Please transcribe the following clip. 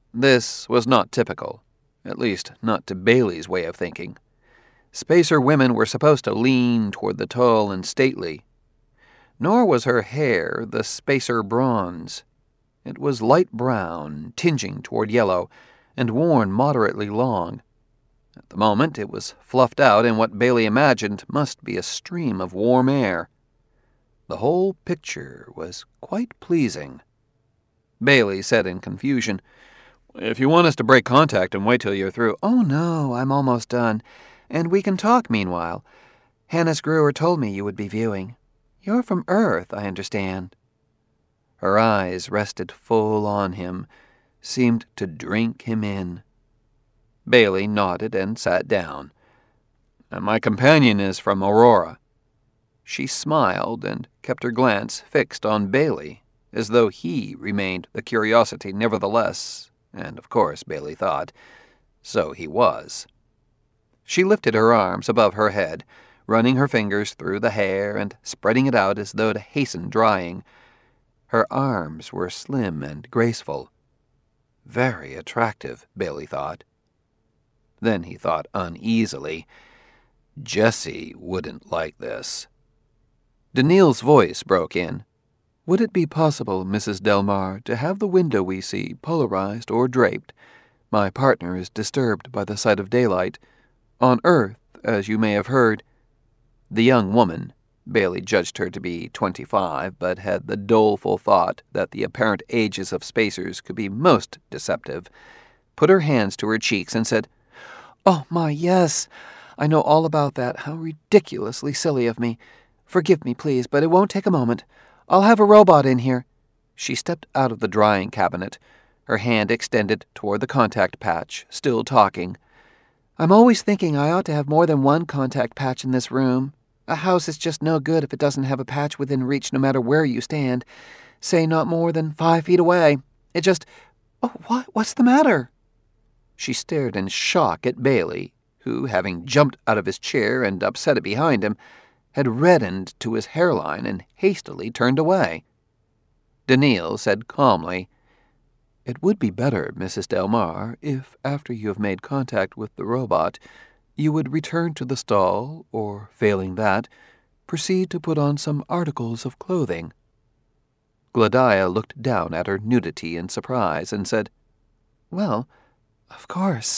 This was not typical, at least not to Bailey's way of thinking. Spacer women were supposed to lean toward the tall and stately. Nor was her hair the Spacer bronze. It was light brown, tinging toward yellow, and worn moderately long. At the moment, it was fluffed out in what Bailey imagined must be a stream of warm air. The whole picture was quite pleasing. Bailey said in confusion, "If you want us to break contact and wait till you're through—" "Oh, no, I'm almost done. And we can talk meanwhile. Hannes Gruer told me you would be viewing. You're from Earth, I understand." Her eyes rested full on him, seemed to drink him in. Bailey nodded and sat down. "My companion is from Aurora." She smiled and kept her glance fixed on Bailey, as though he remained the curiosity nevertheless, and of course, Bailey thought, so he was. She lifted her arms above her head, running her fingers through the hair and spreading it out as though to hasten drying. Her arms were slim and graceful. Very attractive, Bailey thought. Then he thought uneasily, Jessie wouldn't like this. Daniil's voice broke in. "Would it be possible, Mrs. Delmar, to have the window we see polarized or draped? My partner is disturbed by the sight of daylight. On Earth, as you may have heard—" The young woman, Bailey judged her to be 25, but had the doleful thought that the apparent ages of spacers could be most deceptive, put her hands to her cheeks and said, "Oh, my, yes. I know all about that. How ridiculously silly of me. Forgive me, please, but it won't take a moment. I'll have a robot in here." She stepped out of the drying cabinet, her hand extended toward the contact patch, still talking. "I'm always thinking I ought to have more than one contact patch in this room. A house is just no good if it doesn't have a patch within reach no matter where you stand. Say not more than 5 feet away. It just— Oh, what's the matter?" She stared in shock at Bailey, who, having jumped out of his chair and upset it behind him, had reddened to his hairline and hastily turned away. Daniil said calmly, "It would be better, Mrs. Delmar, if, after you have made contact with the robot, you would return to the stall, or, failing that, proceed to put on some articles of clothing." Gladia looked down at her nudity in surprise and said, "Well, of course."